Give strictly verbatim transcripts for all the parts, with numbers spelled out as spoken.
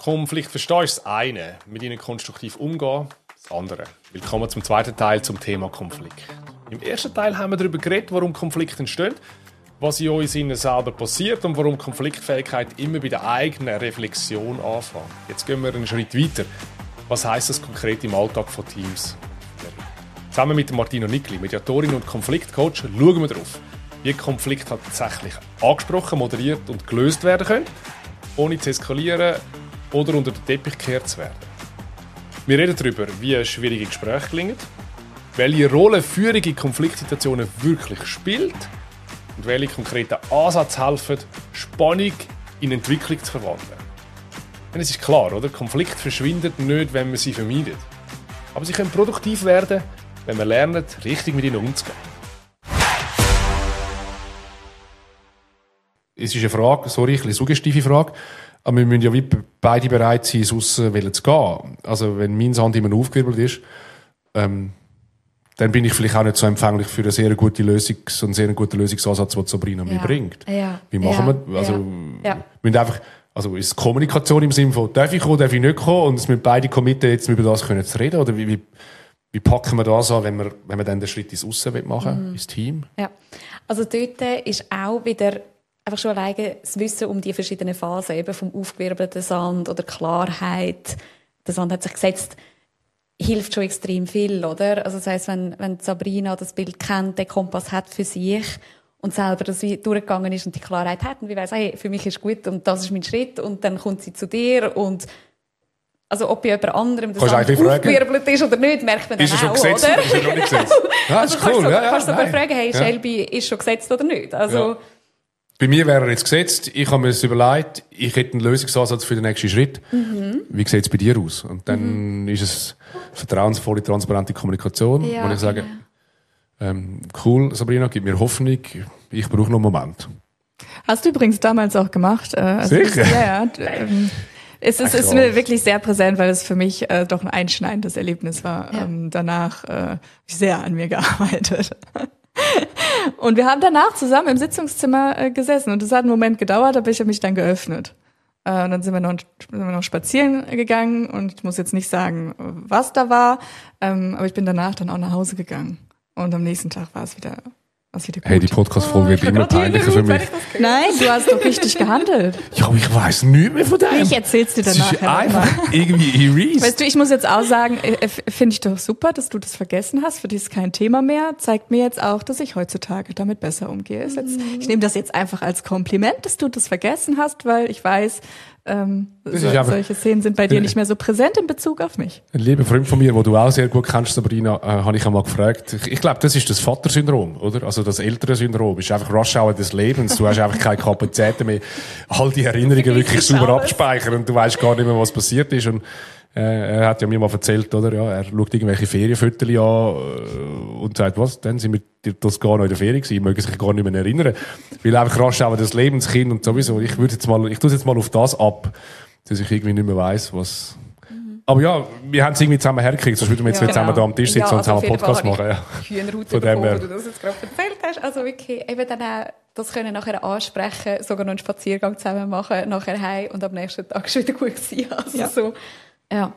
Konflikt verstehen ist das eine, mit ihnen konstruktiv umgehen das andere. Willkommen zum zweiten Teil zum Thema Konflikt. Im ersten Teil haben wir darüber geredet, warum Konflikte entstehen, was in uns innen selber passiert und warum Konfliktfähigkeit immer bei der eigenen Reflexion anfängt. Jetzt gehen wir einen Schritt weiter. Was heisst das konkret im Alltag von Teams? Zusammen mit Martina Nickli, Mediatorin und Konfliktcoach, schauen wir darauf, wie Konflikte tatsächlich angesprochen, moderiert und gelöst werden können, ohne zu eskalieren oder unter den Teppich gekehrt zu werden. Wir reden darüber, wie schwierige Gespräche gelingen, welche Rolle Führung in Konfliktsituationen wirklich spielt und welche konkreten Ansätze helfen, Spannung in Entwicklung zu verwandeln. Und es ist klar, oder? Konflikte verschwinden nicht, wenn man sie vermeidet. Aber sie können produktiv werden, wenn man lernt, richtig mit ihnen umzugehen. Es ist eine Frage, sorry, eine suggestive Frage, aber wir müssen ja wie beide bereit sein, aus zu gehen. Also wenn mein Sand immer aufgewirbelt ist, ähm, dann bin ich vielleicht auch nicht so empfänglich für eine sehr gute Lösung, so einen sehr guten Lösungsansatz, den Sabrina ja. mir bringt. Ja. Wie machen ja. wir? Also, ja. wir müssen einfach, also ist Kommunikation im Sinne von, darf ich kommen, darf ich nicht kommen, und es müssen beide committen, jetzt über das können zu reden, oder wie, wie Wie packen wir das an, wenn wir, wenn wir dann den Schritt ins Aussen machen, mhm. ins Team? Ja, also dort ist auch wieder einfach schon alleine das Wissen um die verschiedenen Phasen, eben vom aufgewirbelten Sand oder Klarheit. Der Sand hat sich gesetzt, hilft schon extrem viel, oder? Also das heisst, wenn, wenn Sabrina das Bild kennt, den Kompass hat für sich und selber das wie durchgegangen ist und die Klarheit hat und wie weiss, hey, für mich ist gut und das ist mein Schritt, und dann kommt sie zu dir und also ob bei jemand anderem das aufgewirbelt ist oder nicht, merkt man dann ist auch, schon gesetzt, oder? Ist er noch nicht gesetzt? Ja, also ist kannst cool. du ja, ja, kannst sogar nein. fragen, hey, ja. Shelby, ist schon gesetzt oder nicht? Also, ja. Bei mir wäre er jetzt gesetzt. Ich habe mir das überlegt, ich hätte einen Lösungsansatz für den nächsten Schritt. Mhm. Wie sieht es bei dir aus? Und dann mhm. ist es vertrauensvolle, transparente Kommunikation, ja, wo ich sage, ähm, cool, Sabrina, gib mir Hoffnung, ich brauche noch einen Moment. Hast du übrigens damals auch gemacht. Äh, also Sicher? Ja, ja. Ähm, Es ist, ist mir wirklich sehr präsent, weil es für mich äh, doch ein einschneidendes Erlebnis war. Ja. Ähm, danach äh, habe ich sehr an mir gearbeitet. Und wir haben danach zusammen im Sitzungszimmer äh, gesessen. Und es hat einen Moment gedauert, aber ich habe mich dann geöffnet. Äh, und dann sind wir, noch, sind wir noch spazieren gegangen. Und ich muss jetzt nicht sagen, was da war. Ähm, aber ich bin danach dann auch nach Hause gegangen. Und am nächsten Tag war es wieder... Hey, die Podcast-Folge oh, wird immer peinlicher für mich. Nein, du hast doch richtig gehandelt. Ja, aber ich weiss nichts mehr von dem. Ich erzähl's dir danach. Das ist einfach irgendwie erased. Weißt du, ich muss jetzt auch sagen, finde ich doch super, dass du das vergessen hast. Für dich ist kein Thema mehr. Zeigt mir jetzt auch, dass ich heutzutage damit besser umgehe. Ist jetzt, ich nehme das jetzt einfach als Kompliment, dass du das vergessen hast, weil ich weiß, ähm, so, solche Szenen sind bei dir nicht mehr so präsent in Bezug auf mich. Ein lieber Freund von mir, den du auch sehr gut kennst, Sabrina, äh, habe ich einmal gefragt. Ich, ich glaube, das ist das Vatersyndrom, oder? Also das Elternsyndrom. Es ist einfach Rush Hour des Lebens. Du hast einfach keine Kapazitäten mehr, all die Erinnerungen wirklich sauber abspeichern, und du weißt gar nicht mehr, was passiert ist. Und äh, er hat ja mir mal erzählt, oder? Ja, er schaut irgendwelche Ferienfotos an äh, und sagt, was? Dann sind wir das gar noch in der Ferien gewesen, mögen sich gar nicht mehr erinnern. Weil einfach Rush Hour des Lebens, Kind und sowieso. Ich würde jetzt mal, ich tue jetzt mal auf das ab, dass ich irgendwie nicht mehr weiss, was. Mhm. Aber ja, wir haben es irgendwie zusammen hergekriegt, sonst würden wir jetzt ja, nicht zusammen genau. da am Tisch sitzen ja, und also zusammen einen Podcast machen. Ja. Hühnerhaut bekommen, wo du das jetzt gerade erzählt hast. Also wirklich, eben dann auch das können nachher ansprechen, sogar noch einen Spaziergang zusammen machen, nachher heim und am nächsten Tag schon wieder gut sein. Also ja. so, ja.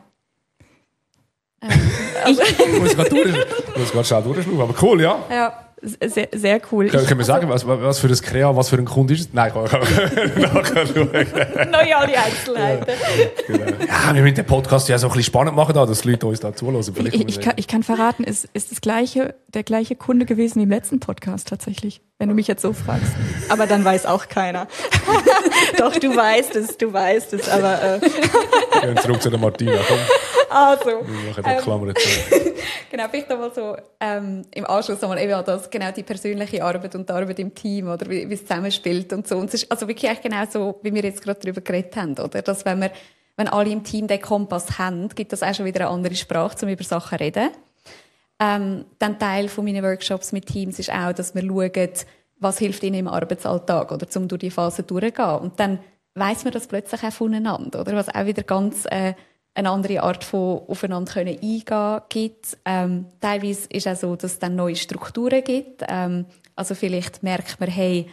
Ähm, also. Ich muss gerade durch, muss gerade schnell durchschnaufen, aber cool, ja. Ja. Sehr, sehr cool. Können, können wir sagen, was, was für ein Krea, was für ein Kunde ist es? Nein, kann ich nachher schauen. Neue alle Einzelheiten. Ja, genau. Ja, wir müssen den Podcast ja so ein bisschen spannend machen, da, dass die Leute uns da zuhören. Ich, ich, kann, ich kann verraten, ist, ist das gleiche, der gleiche Kunde gewesen wie im letzten Podcast tatsächlich, wenn du mich jetzt so fragst. Aber dann weiß auch keiner. Doch, du weißt es, du weißt es, aber... Äh. Wir gehen zurück zu der Martina, komm. Also, wir machen die Klammer jetzt. Genau, vielleicht einmal so ähm, im Anschluss nochmal eben das, genau die persönliche Arbeit und die Arbeit im Team, oder wie, wie es zusammenspielt und so. Und es ist also wirklich eigentlich genau so, wie wir jetzt gerade darüber geredet haben, oder? Dass wenn wir, wenn alle im Team den Kompass haben, gibt das auch schon wieder eine andere Sprache, um über Sachen zu reden. Ähm, dann Teil von meinen Workshops mit Teams ist auch, dass wir schauen, was hilft ihnen im Arbeitsalltag, oder um durch die Phase durchzugehen. Und dann weiss man das plötzlich auch voneinander, oder? Was auch wieder ganz äh, eine andere Art von aufeinander können eingehen gibt. Ähm, teilweise ist es auch so, dass es dann neue Strukturen gibt. Ähm, also vielleicht merkt man, hey,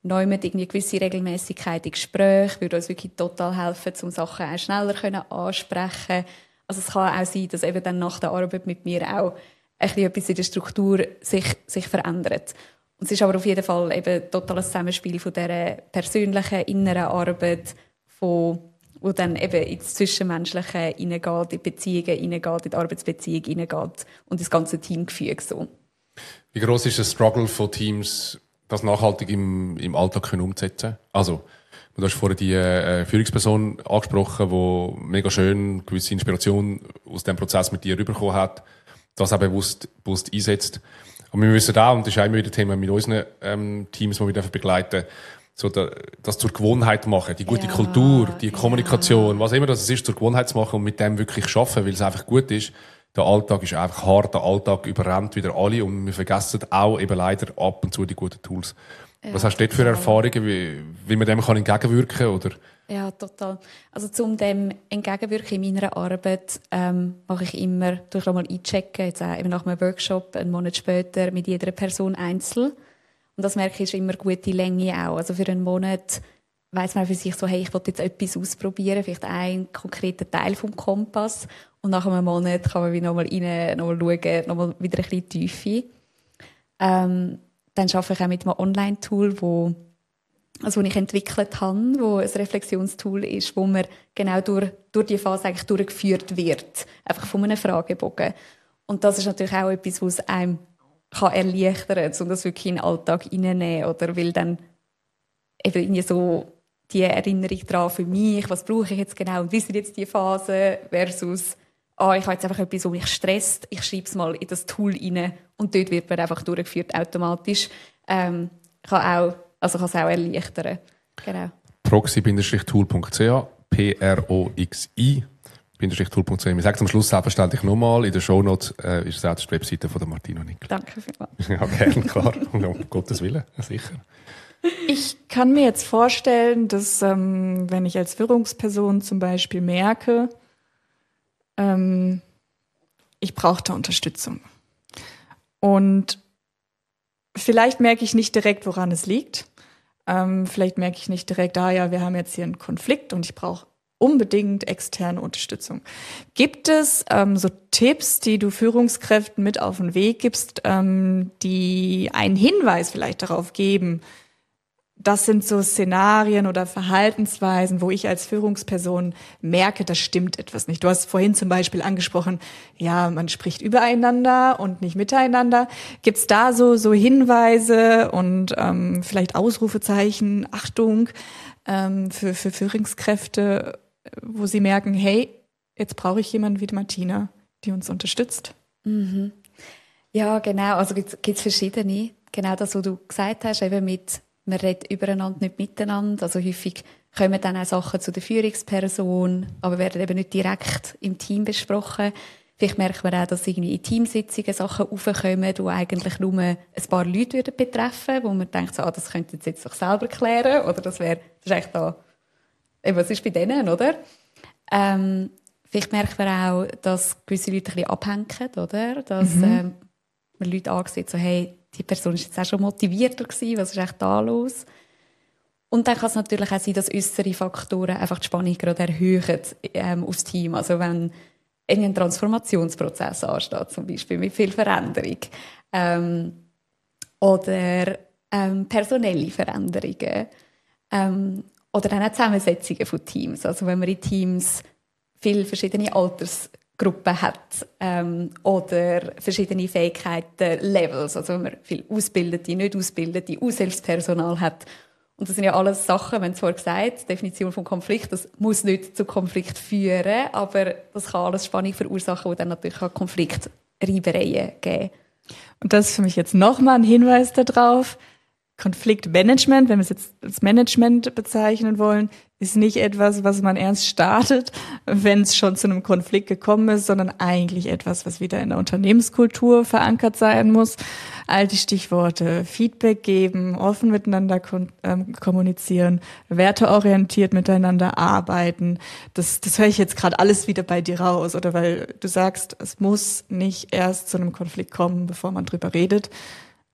neu mit irgendwie gewisse Regelmäßigkeit in Gesprächen würde uns wirklich total helfen, um Sachen auch schneller können ansprechen. Also es kann auch sein, dass eben dann nach der Arbeit mit mir auch ein bisschen etwas in der Struktur sich, sich verändert. Und es ist aber auf jeden Fall eben total ein Zusammenspiel von dieser persönlichen, inneren Arbeit, von, wo dann eben ins Zwischenmenschliche hineingeht, in die Beziehungen hineingeht, in die Arbeitsbeziehung hineingeht und das ganze Teamgefüge so. Wie gross ist der Struggle von Teams, das nachhaltig im, im Alltag können umzusetzen? Also, du hast vorhin die äh, Führungsperson angesprochen, die mega schön gewisse Inspiration aus dem Prozess mit dir rübergekommen hat, das auch bewusst, bewusst einsetzt. Aber wir wissen auch, und das ist auch immer wieder Thema mit unseren ähm, Teams, die wir begleiten, so da, das zur Gewohnheit machen, die gute ja, Kultur, die Kommunikation, ja. was immer das ist, zur Gewohnheit zu machen und mit dem wirklich schaffen, weil es einfach gut ist. Der Alltag ist einfach hart, der Alltag überrennt wieder alle und wir vergessen auch eben leider ab und zu die guten Tools. Ja, was hast du dort für Erfahrungen, wie, wie man dem kann entgegenwirken kann? Oder? Ja, total. Also zum dem entgegenwirken in meiner Arbeit ähm, mache ich immer, durch mal einchecken, jetzt auch eben nach einem Workshop, einen Monat später, mit jeder Person einzeln. Und das merke ich, ist immer gute Länge auch. Also für einen Monat weiss man für sich so, hey, ich will jetzt etwas ausprobieren, vielleicht einen konkreten Teil vom Kompass. Und nach einem Monat kann man wieder nochmal rein, nochmal schauen, nochmal wieder ein bisschen Tiefe. Ähm, dann arbeite ich auch mit einem Online-Tool, wo, also, das ich entwickelt habe, wo ein Reflexionstool ist, wo man genau durch, durch die Phase eigentlich durchgeführt wird. Einfach von einem Fragebogen. Und das ist natürlich auch etwas, was einem kann erleichtern kann, um das wirklich in den Alltag reinzunehmen. Oder weil dann eben irgendwie so die Erinnerung daran für mich, was brauche ich jetzt genau und wie sind jetzt die Phase versus ah, ich habe jetzt einfach etwas, was mich stresst, ich schreibe es mal in das Tool rein und dort wird man einfach durchgeführt automatisch. Ähm, kann auch, also kann es auch erleichtern. Genau. proxy tool punkt c h P R O X I tool punkt c h Wir sagen es am Schluss selbstverständlich nochmal. In den Shownotes äh, ist selbst die Webseite von der Martina Nickel. Danke vielmals. Ja, gerne, klar. Und um Gottes Willen, sicher. Ich kann mir jetzt vorstellen, dass ähm, wenn ich als Führungsperson zum Beispiel merke, ähm, ich brauche da Unterstützung. Und vielleicht merke ich nicht direkt, woran es liegt. Ähm, vielleicht merke ich nicht direkt, ah ja, wir haben jetzt hier einen Konflikt und ich brauche unbedingt externe Unterstützung. Gibt es ähm, so Tipps, die du Führungskräften mit auf den Weg gibst, ähm, die einen Hinweis vielleicht darauf geben, das sind so Szenarien oder Verhaltensweisen, wo ich als Führungsperson merke, da stimmt etwas nicht. Du hast vorhin zum Beispiel angesprochen, ja, man spricht übereinander und nicht miteinander. Gibt es da so so Hinweise und ähm, vielleicht Ausrufezeichen, Achtung ähm, für, für Führungskräfte, wo sie merken, hey, jetzt brauche ich jemanden wie die Martina, die uns unterstützt? Mhm. Ja, genau. Also gibt es verschiedene. Genau das, was du gesagt hast, eben mit man redet übereinander, nicht miteinander. Also häufig kommen dann auch Sachen zu der Führungsperson, aber werden eben nicht direkt im Team besprochen. Vielleicht merkt man auch, dass irgendwie in Teamsitzungen Sachen aufkommen, die eigentlich nur ein paar Leute betreffen würden, wo man denkt, so, ah, das könnten sie jetzt doch selber klären. Oder das wäre, das ist eigentlich da, eben, was ist bei denen, oder? Ähm, vielleicht merkt man auch, dass gewisse Leute ein bisschen abhängen, oder? Dass mhm. ähm, man Leute ansieht, so, hey, die Person war jetzt auch schon motivierter gewesen, was ist echt da los? Und dann kann es natürlich auch sein, dass äußere Faktoren einfach die Spannung gerade erhöhen ähm, aufs Team. Also wenn ein Transformationsprozess ansteht, zum Beispiel mit viel Veränderung. Ähm, oder ähm, personelle Veränderungen. Ähm, oder dann auch Zusammensetzungen von Teams. Also wenn man in Teams viele verschiedene Altersgruppen hat ähm, oder verschiedene Fähigkeiten, Levels, also wenn man viel ausgebildete, nicht ausgebildete, Aushilfspersonal hat. Und das sind ja alles Sachen, wenn es vorher gesagt, die Definition von Konflikt, das muss nicht zu Konflikt führen, aber das kann alles Spannung verursachen, die dann natürlich auch Konfliktreibereien geben. Und das ist für mich jetzt nochmal ein Hinweis darauf, Konfliktmanagement, wenn wir es jetzt als Management bezeichnen wollen, ist nicht etwas, was man erst startet, wenn es schon zu einem Konflikt gekommen ist, sondern eigentlich etwas, was wieder in der Unternehmenskultur verankert sein muss. All die Stichworte Feedback geben, offen miteinander kon- ähm, kommunizieren, werteorientiert miteinander arbeiten. Das, das höre ich jetzt gerade alles wieder bei dir raus, oder weil du sagst, es muss nicht erst zu einem Konflikt kommen, bevor man drüber redet.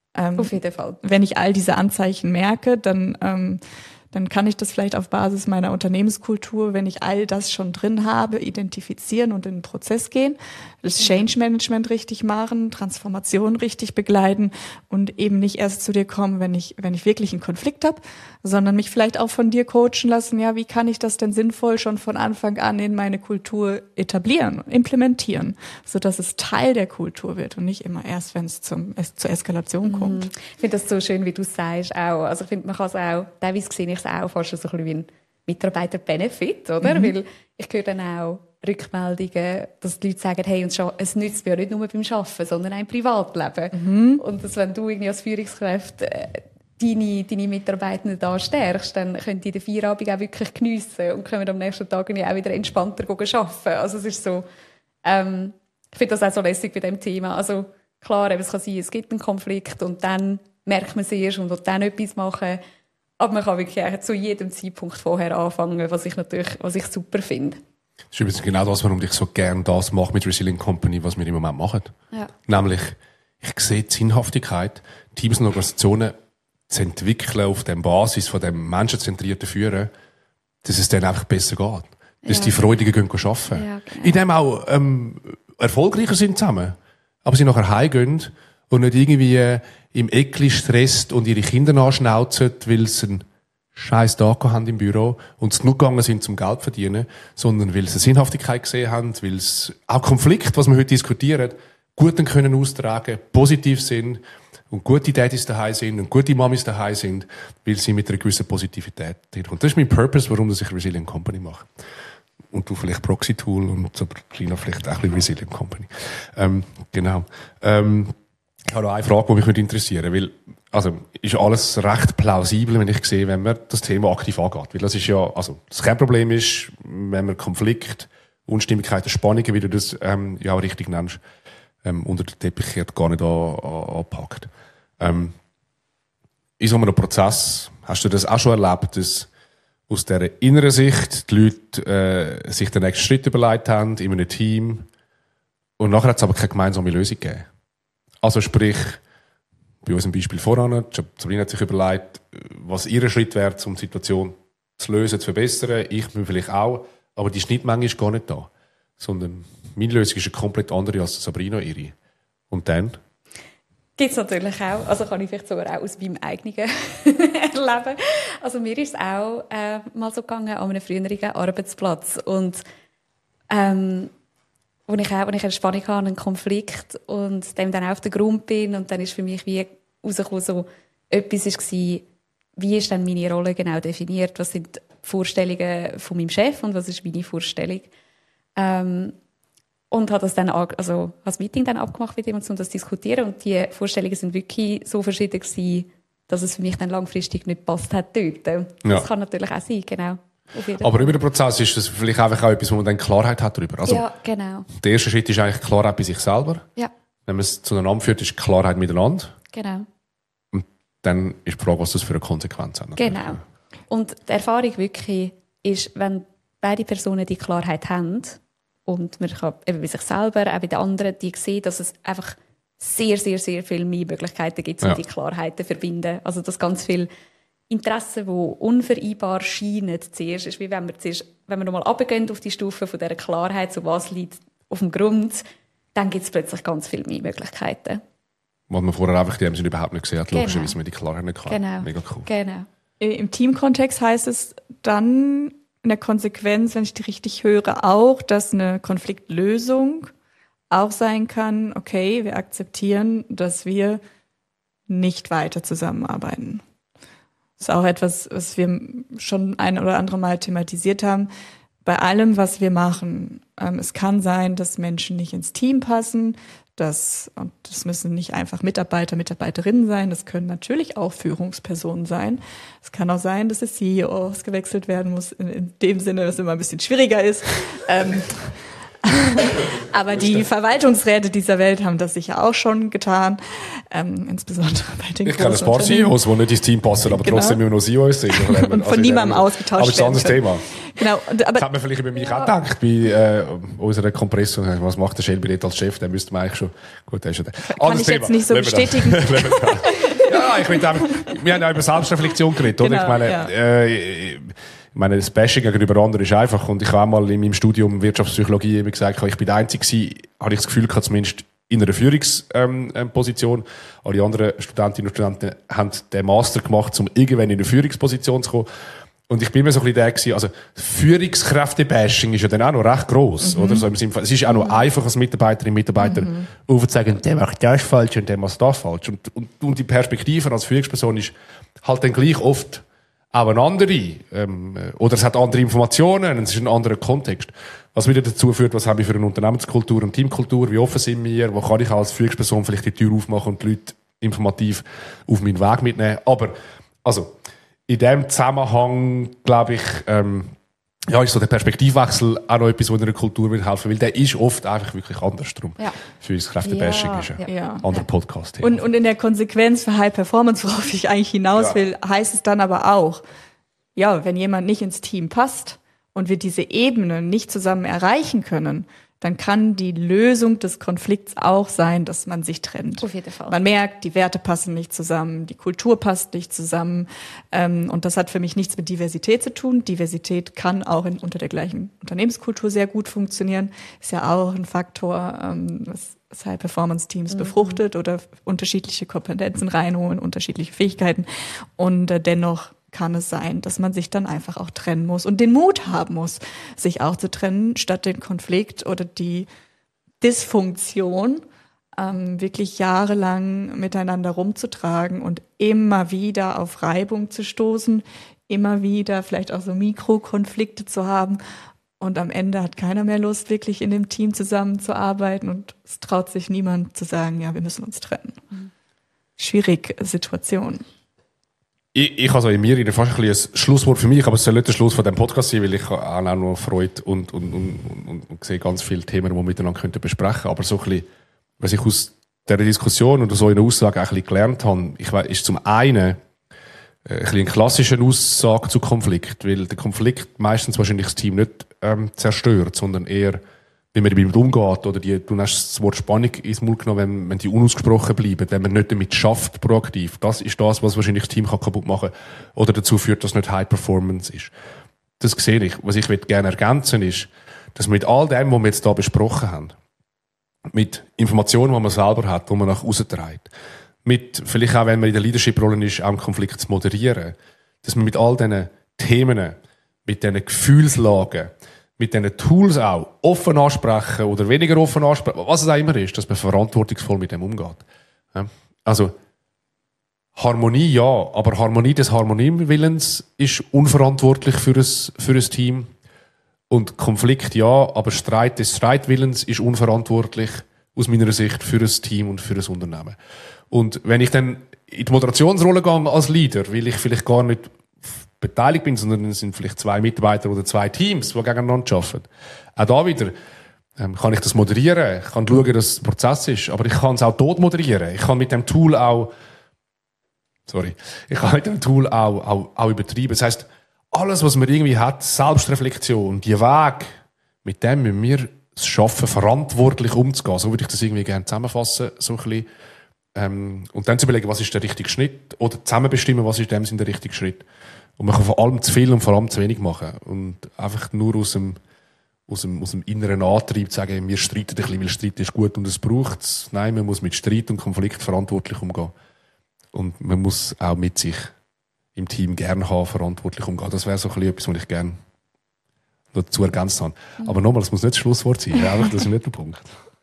Ähm, Auf jeden Fall. Wenn ich all diese Anzeichen merke, dann, ähm, dann kann ich das vielleicht auf Basis meiner Unternehmenskultur, wenn ich all das schon drin habe, identifizieren und in den Prozess gehen, das Change Management richtig machen, Transformation richtig begleiten und eben nicht erst zu dir kommen, wenn ich, wenn ich wirklich einen Konflikt habe, sondern mich vielleicht auch von dir coachen lassen, ja, wie kann ich das denn sinnvoll schon von Anfang an in meine Kultur etablieren, implementieren, sodass es Teil der Kultur wird und nicht immer erst, wenn es zum, es zur Eskalation kommt. Mhm. Ich finde das so schön, wie du es sagst auch. Also ich finde, man kann es auch, teilweise sehe ich es auch fast so ein bisschen wie ein Mitarbeiter-Benefit, oder? Mhm. Weil ich höre dann auch Rückmeldungen, dass die Leute sagen, hey, es nützt mir ja nicht nur beim Arbeiten, sondern auch im Privatleben. Mhm. Und dass, wenn du irgendwie als Führungskraft äh, deine, deine Mitarbeitenden da stärkst, dann können die den Feierabend auch wirklich geniessen und können am nächsten Tag auch wieder entspannter arbeiten. Also es ist so, ähm, ich finde das auch so lässig bei diesem Thema. Also klar, es kann sein, es gibt einen Konflikt und dann merkt man es erst und will dann etwas machen. Aber man kann wirklich zu jedem Zeitpunkt vorher anfangen, was ich natürlich, was ich super finde. Das ist übrigens genau das, warum ich so gerne das mache mit Resilient Company, was wir im Moment machen. Ja. Nämlich, ich sehe die Sinnhaftigkeit, Teams und Organisationen zu entwickeln auf der Basis von dem menschenzentrierten Führen, dass es denen einfach besser geht. Dass ja. die Freudigen gehen arbeiten. Ja, genau. In dem auch ähm, erfolgreicher sind zusammen. Aber sie nachher heimgehen und nicht irgendwie äh, im Eckli stresst und ihre Kinder anschnauzen, weil sie einen scheiß Tag haben im Büro und sie nur gegangen sind zum Geld verdienen, sondern weil sie Sinnhaftigkeit gesehen haben, weil sie auch Konflikt, was wir heute diskutieren, gut können austragen, positiv sind und gute Daddys daheim sind und gute Mamis daheim sind, weil sie mit einer gewissen Positivität hinkommen. Das ist mein Purpose, warum ich Resilient Company mache. Und du vielleicht Proxy Tool und so Kleiner vielleicht auch ein bisschen Resilient Company. Ähm, genau. Ähm, ich habe noch eine Frage, die mich interessieren würde, weil, also, ist alles recht plausibel, wenn ich sehe, wenn man das Thema aktiv angeht. Weil das ist ja, also, das Kernproblem ist, wenn man Konflikt, Unstimmigkeiten, Spannungen, wie du das, ähm, ja auch richtig nennst, ähm, unter den Teppich kehrt, gar nicht an, an, anpackt. Ähm, in so einem Prozess, hast du das auch schon erlebt, dass aus dieser inneren Sicht die Leute, äh, sich den nächsten Schritt überlegt haben, in einem Team, und nachher hat es aber keine gemeinsame Lösung gegeben? Also sprich, bei unserem Beispiel voran, Sabrina hat sich überlegt, was ihr Schritt wäre, um die Situation zu lösen, zu verbessern. Ich bin vielleicht auch, aber die Schnittmenge ist gar nicht da. Sondern meine Lösung ist eine komplett andere als Sabrina ihre. Und dann? Gibt es natürlich auch. Also kann ich vielleicht sogar auch aus meinem eigenen erleben. Also mir ist es auch äh, mal so gegangen an einem früheren Arbeitsplatz. Und ähm, wo ich auch, wo ich eine Spannung hatte, einen Konflikt und dem dann auf den Grund bin und dann ist für mich wie rausgekommen, so etwas war, wie ist dann meine Rolle genau definiert, was sind die Vorstellungen von meinem Chef und was ist meine Vorstellung. Ähm, und habe das dann, also das Meeting dann abgemacht mit ihm, um das zu diskutieren und die Vorstellungen sind wirklich so verschieden gewesen, dass es für mich dann langfristig nicht gepasst hat dort. Ja. Das kann natürlich auch sein, genau. Aber über den Prozess ist das vielleicht einfach auch etwas, wo man dann Klarheit hat darüber. Also, ja, genau. Der erste Schritt ist eigentlich Klarheit bei sich selber. Ja. Wenn man es zueinander führt, ist Klarheit miteinander. Genau. Und dann ist die Frage, was das für eine Konsequenz hat. Natürlich. Genau. Und die Erfahrung wirklich ist, wenn beide Personen die Klarheit haben und man kann eben bei sich selber, auch bei den anderen, die sehen, dass es einfach sehr, sehr, sehr viel mehr Möglichkeiten gibt, um ja. die Klarheiten zu verbinden. Also dass ganz viel Interessen, die unvereinbar scheinen zuerst, ist wie wenn wir zuerst, wenn wir nochmal runtergehen auf die Stufe von dieser Klarheit, so was liegt auf dem Grund, dann gibt es plötzlich ganz viel mehr Möglichkeiten. Was man vorher einfach die haben sie überhaupt nicht gesehen hat, genau. logischerweise man die Klarheit nicht kann. Genau. Mega cool. Genau. Im Teamkontext heißt es dann in der Konsequenz, wenn ich die richtig höre, auch, dass eine Konfliktlösung auch sein kann, okay, wir akzeptieren, dass wir nicht weiter zusammenarbeiten. Das ist auch etwas, was wir schon ein oder andere Mal thematisiert haben. Bei allem, was wir machen, ähm, es kann sein, dass Menschen nicht ins Team passen. Das, und das müssen nicht einfach Mitarbeiter, Mitarbeiterinnen sein. Das können natürlich auch Führungspersonen sein. Es kann auch sein, dass das C E O ausgewechselt werden muss. In, in dem Sinne, dass es immer ein bisschen schwieriger ist. ähm, Aber die Verwaltungsräte dieser Welt haben das sicher auch schon getan, ähm, insbesondere bei den Ich kenne ein paar C E Os, die nicht ins Team passen, aber genau. trotzdem immer noch C E Os sind. Und von also niemandem ausgetauscht werden. Aber das ist ein anderes Thema. Genau. Und, aber, das hat man vielleicht über mich ja. auch gedacht, bei äh, unserer Kompressor. Was macht der Shelby dort als Chef? Den müsste man eigentlich schon... Gut, der ist schon... Kann ich Thema. Jetzt nicht so bestätigen. nein, ich will einfach, wir haben ja über Selbstreflexion geredet, oder? Genau, Ich meine, ja. äh, ich meine, das Bashing gegenüber anderen ist einfach. Und ich habe auch mal in meinem Studium Wirtschaftspsychologie immer gesagt, ich bin der Einzige gewesen, habe ich das Gefühl gehabt, zumindest in einer Führungsposition. Ähm, Alle anderen Studentinnen und Studenten haben den Master gemacht, um irgendwann in eine Führungsposition zu kommen. Und ich bin mir so ein bisschen der gewesen, also Führungskräfte-Bashing ist ja dann auch noch recht gross, mhm. oder? So im Sinne von, es ist auch noch einfach als Mitarbeiterin, Mitarbeiter mhm. aufzuzeigen, der macht das falsch und der macht das falsch. Und, und, und die Perspektive als Führungsperson ist halt dann gleich oft auch eine andere. Ähm, oder es hat andere Informationen, es ist ein anderer Kontext. Was wieder dazu führt, was haben wir für eine Unternehmenskultur und Teamkultur, wie offen sind wir, wo kann ich als Führungsperson vielleicht die Tür aufmachen und die Leute informativ auf meinen Weg mitnehmen. Aber, also, in dem Zusammenhang, glaube ich, ähm, ja, ist so der Perspektivwechsel auch noch etwas, was in einer Kultur will helfen, weil der ist oft einfach wirklich anders drum. Ja. Führungskräfte-Bashing Ja, ist ein ja. anderer Podcast. Und, und in der Konsequenz für High Performance, worauf ich eigentlich hinaus Ja. will, heißt es dann aber auch, ja, wenn jemand nicht ins Team passt und wir diese Ebene nicht zusammen erreichen können, dann kann die Lösung des Konflikts auch sein, dass man sich trennt. Auf jeden Fall. Man merkt, die Werte passen nicht zusammen, die Kultur passt nicht zusammen. Ähm, und das hat für mich nichts mit Diversität zu tun. Diversität kann auch in, unter der gleichen Unternehmenskultur sehr gut funktionieren. Ist ja auch ein Faktor, ähm, was, was High-Performance-Teams mhm. befruchtet oder unterschiedliche Kompetenzen reinholen, unterschiedliche Fähigkeiten. Und äh, dennoch kann es sein, dass man sich dann einfach auch trennen muss und den Mut haben muss, sich auch zu trennen, statt den Konflikt oder die Dysfunktion ähm, wirklich jahrelang miteinander rumzutragen und immer wieder auf Reibung zu stoßen, immer wieder vielleicht auch so Mikrokonflikte zu haben. Und am Ende hat keiner mehr Lust, wirklich in dem Team zusammenzuarbeiten und es traut sich niemand zu sagen, ja, wir müssen uns trennen. Mhm. Schwierige Situation. Ich, ich also in mir fast ein, ein Schlusswort für mich, aber es soll nicht der Schluss von diesem Podcast sein, weil ich habe auch noch Freude und, und, und, und, und sehe ganz viele Themen, die wir miteinander könnten besprechen könnten. Aber so ein bisschen, was ich aus dieser Diskussion oder so in der Aussage auch ein bisschen gelernt habe, ich weiß, ist zum einen ein bisschen eine klassische Aussage zu Konflikt, weil der Konflikt meistens wahrscheinlich das Team nicht ähm, zerstört, sondern eher, wie man damit umgeht, oder die, du hast das Wort Spannung ins Mund genommen, wenn, wenn die unausgesprochen bleiben, wenn man nicht damit schafft, proaktiv. Das ist das, was wahrscheinlich das Team kann kaputt machen kann oder dazu führt, dass es nicht High Performance ist. Das sehe ich. Was ich gerne ergänzen ist, dass mit all dem, was wir jetzt hier besprochen haben, mit Informationen, die man selber hat, die man nach außen trägt, mit, vielleicht auch, wenn man in der Leadership-Rolle ist, auch einen Konflikt zu moderieren, dass man mit all diesen Themen, mit diesen Gefühlslagen, mit diesen Tools auch offen ansprechen oder weniger offen ansprechen, was es auch immer ist, dass man verantwortungsvoll mit dem umgeht. Also, Harmonie ja, aber Harmonie des Harmoniewillens ist unverantwortlich für ein, für ein Team. Und Konflikt ja, aber Streit des Streitwillens ist unverantwortlich aus meiner Sicht für ein Team und für ein Unternehmen. Und wenn ich dann in die Moderationsrolle gehe als Leader, weil ich vielleicht gar nicht beteiligt bin, sondern es sind vielleicht zwei Mitarbeiter oder zwei Teams, die gegeneinander arbeiten. Auch da wieder ähm, kann ich das moderieren, ich kann schauen, dass es ein Prozess ist, aber ich kann es auch tot moderieren. Ich kann mit dem Tool auch, sorry, ich kann mit dem Tool auch, auch, auch übertreiben. Das heisst, alles, was man irgendwie hat, Selbstreflexion, die Weg, mit dem müssen wir es schaffen, verantwortlich umzugehen. So würde ich das irgendwie gerne zusammenfassen, so ein bisschen. Ähm, und dann zu überlegen, was ist der richtige Schritt, oder zusammen bestimmen, was ist in dem Sinn der richtige Schritt. Und man kann vor allem zu viel und vor allem zu wenig machen. Und einfach nur aus dem, aus dem, aus dem inneren Antrieb sagen, wir streiten ein bisschen, weil Streit ist gut und es braucht es. Nein, man muss mit Streit und Konflikt verantwortlich umgehen. Und man muss auch mit sich im Team gerne haben, verantwortlich umgehen. Das wäre so ein bisschen etwas, was ich gerne dazu ergänzt habe. Aber nochmal, das muss nicht das Schlusswort sein. Einfach, das ist nicht der Punkt.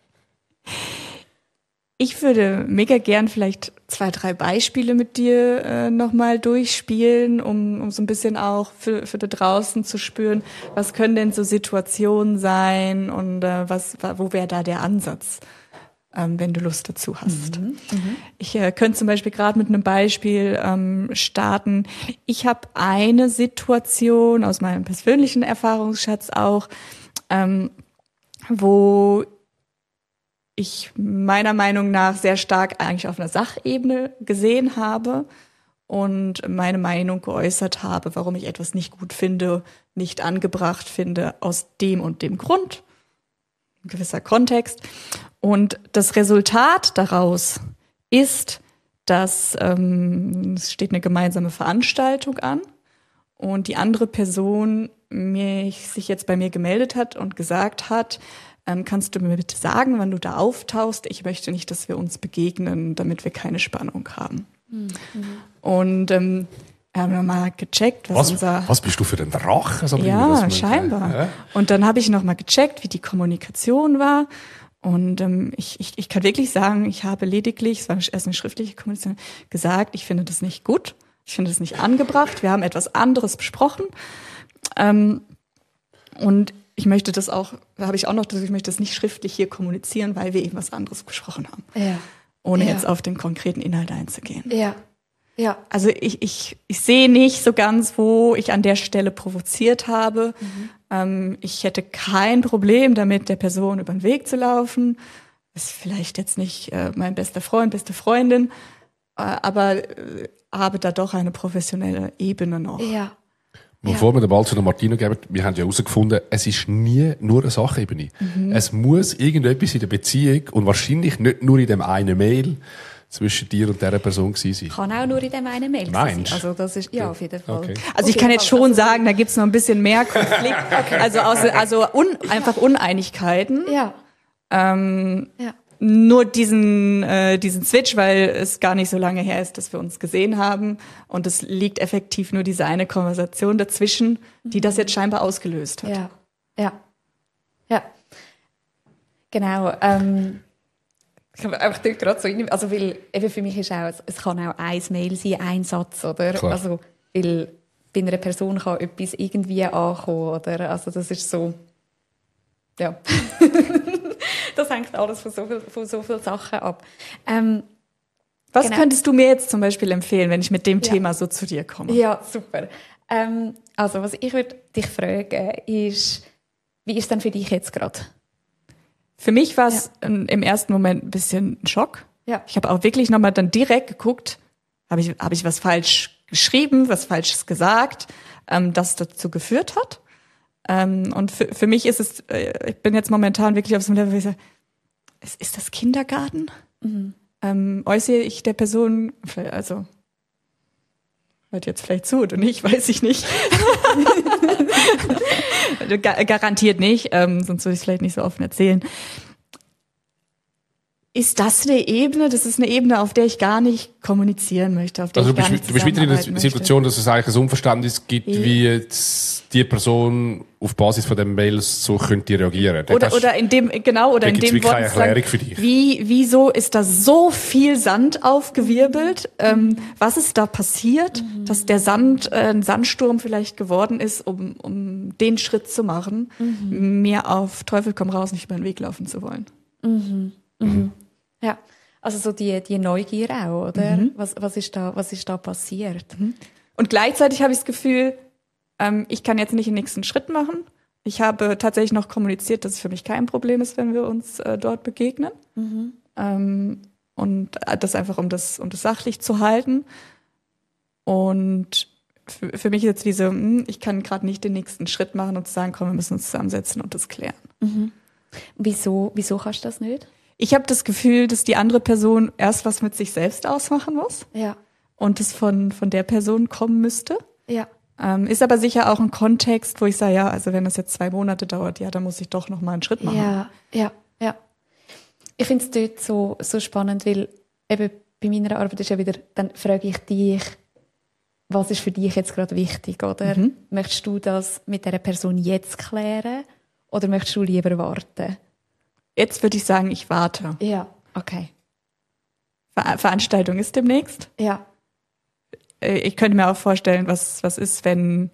Ich würde mega gern vielleicht zwei, drei Beispiele mit dir äh, nochmal durchspielen, um, um so ein bisschen auch für, für da draußen zu spüren, was können denn so Situationen sein und äh, was, wo wäre da der Ansatz, ähm, wenn du Lust dazu hast. Mhm, mhm. Ich äh, könnte zum Beispiel gerade mit einem Beispiel ähm, starten. Ich habe eine Situation aus meinem persönlichen Erfahrungsschatz auch, ähm, wo ich meiner Meinung nach sehr stark eigentlich auf einer Sachebene gesehen habe und meine Meinung geäußert habe, warum ich etwas nicht gut finde, nicht angebracht finde, aus dem und dem Grund, ein gewisser Kontext. Und das Resultat daraus ist, dass ähm, es steht eine gemeinsame Veranstaltung an und die andere Person mich, sich jetzt bei mir gemeldet hat und gesagt hat, ähm, kannst du mir bitte sagen, wann du da auftauchst? Ich möchte nicht, dass wir uns begegnen, damit wir keine Spannung haben. Mhm. Und ähm, haben wir mal gecheckt, was, was unser... Was bist du für ein Drache? So ja, scheinbar. Äh? Und dann habe ich noch mal gecheckt, wie die Kommunikation war. Und ähm, ich, ich, ich kann wirklich sagen, ich habe lediglich, es war erst eine schriftliche Kommunikation, gesagt, ich finde das nicht gut, ich finde das nicht angebracht. Wir haben etwas anderes besprochen. Ähm, und ich möchte das auch, da habe ich auch noch, ich möchte das nicht schriftlich hier kommunizieren, weil wir eben was anderes besprochen haben. Ja. Ohne ja. jetzt auf den konkreten Inhalt einzugehen. Ja. Ja. Also ich, ich, ich sehe nicht so ganz, wo ich an der Stelle provoziert habe. Mhm. Ähm, ich hätte kein Problem damit, der Person über den Weg zu laufen. Ist vielleicht jetzt nicht äh, mein bester Freund, beste Freundin, äh, aber äh, habe da doch eine professionelle Ebene noch. Ja. Bevor wir den Ball zu Martino geben, wir haben ja herausgefunden, es ist nie nur eine Sachebene. Mhm. Es muss irgendetwas in der Beziehung und wahrscheinlich nicht nur in dem einen Mail zwischen dir und dieser Person gewesen sein. Kann auch nur in dem einen Mail sein. Also das ist, ja, auf jeden Fall. Okay. Also ich kann jetzt schon sagen, da gibt's noch ein bisschen mehr Konflikt. Okay. Also, also, also un, einfach Uneinigkeiten. Ja. Ähm, ja. Nur diesen, äh, diesen Switch, weil es gar nicht so lange her ist, dass wir uns gesehen haben. Und es liegt effektiv nur diese eine Konversation dazwischen, die das jetzt scheinbar ausgelöst hat. Ja, ja, ja. Genau. Ähm, ich habe einfach gerade so, also weil eben für mich ist auch, es kann auch ein Mail sein, ein Satz, oder? Klar. Also weil bei einer Person kann etwas irgendwie ankommen, oder? Also das ist so, ja. Das hängt alles von so, viel, von so vielen Sachen ab. Ähm, Was genau. könntest du mir jetzt zum Beispiel empfehlen, wenn ich mit dem ja. Thema so zu dir komme? Ja, super. Ähm, also was ich würde dich fragen ist, wie ist denn für dich jetzt gerade? Für mich war es ja. im ersten Moment ein bisschen ein Schock. Ja. Ich habe auch wirklich nochmal dann direkt geguckt, habe ich, hab ich was falsch geschrieben, was Falsches gesagt, ähm, das dazu geführt hat. Ähm, und für, für mich ist es, äh, ich bin jetzt momentan wirklich auf so einem Level, wo ich sage, ist, ist das Kindergarten? Mhm. Ähm, äußere ich der Person, also hört jetzt vielleicht zu oder nicht, weiß ich nicht. Garantiert nicht, ähm, sonst würde ich es vielleicht nicht so offen erzählen. Ist das eine Ebene? Das ist eine Ebene, auf der ich gar nicht kommunizieren möchte, auf der also ich gar du bist, nicht du bist wieder in der Situation, möchte. dass es eigentlich ein Unverständnis gibt, ja. wie jetzt die Person auf Basis von den Mails so könnte reagieren. Oder, oder in dem, genau, oder in dem Wort Erklärung für dich. Wie, wieso ist da so viel Sand aufgewirbelt? Ähm, was ist da passiert, mhm. dass der Sand, äh, ein Sandsturm vielleicht geworden ist, um, um den Schritt zu machen, mhm. mir auf Teufel komm raus nicht über den Weg laufen zu wollen? Mhm. Mhm. Ja, also so die, die Neugier auch, oder? Mhm. Was, was ist da, was ist da passiert? Mhm. Und gleichzeitig habe ich das Gefühl, ähm, ich kann jetzt nicht den nächsten Schritt machen. Ich habe tatsächlich noch kommuniziert, dass es für mich kein Problem ist, wenn wir uns äh, dort begegnen. Mhm. Ähm, und das einfach, um das, um das sachlich zu halten. Und für, für mich ist jetzt wie so, mh, ich kann gerade nicht den nächsten Schritt machen und sagen, komm, wir müssen uns zusammensetzen und das klären. Mhm. Wieso, wieso kannst du das nicht? Ich habe das Gefühl, dass die andere Person erst was mit sich selbst ausmachen muss. Ja. Und es von, von der Person kommen müsste. Ja. Ähm, ist aber sicher auch ein Kontext, wo ich sage, ja, also wenn das jetzt zwei Monate dauert, ja, dann muss ich doch noch mal einen Schritt machen. Ja, ja, ja. Ich finde es dort so, so spannend, weil eben bei meiner Arbeit ist ja wieder, dann frage ich dich, was ist für dich jetzt gerade wichtig, oder? Mhm. Möchtest du das mit dieser Person jetzt klären oder möchtest du lieber warten? Jetzt würde ich sagen, ich warte. Ja, okay. Ver- Veranstaltung ist demnächst. Ja. Ich könnte mir auch vorstellen, was, was ist, wenn